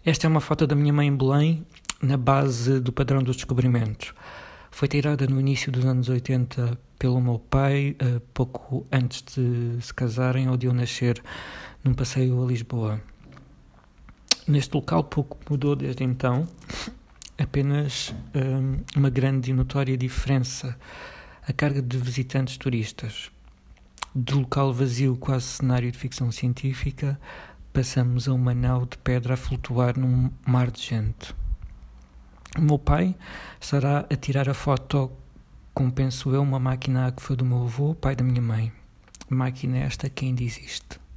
Esta é uma foto da minha mãe em Belém, na base do Padrão dos Descobrimentos. Foi tirada no início dos anos 80 pelo meu pai, pouco antes de se casarem ou de eu nascer, num passeio a Lisboa. Neste local pouco mudou desde então, apenas uma grande e notória diferença: a carga de visitantes turistas. De local vazio, quase cenário de ficção científica, passamos a uma nau de pedra a flutuar num mar de gente. O meu pai estará a tirar a foto com, penso eu, uma máquina que foi do meu avô, pai da minha mãe. Máquina esta que ainda existe.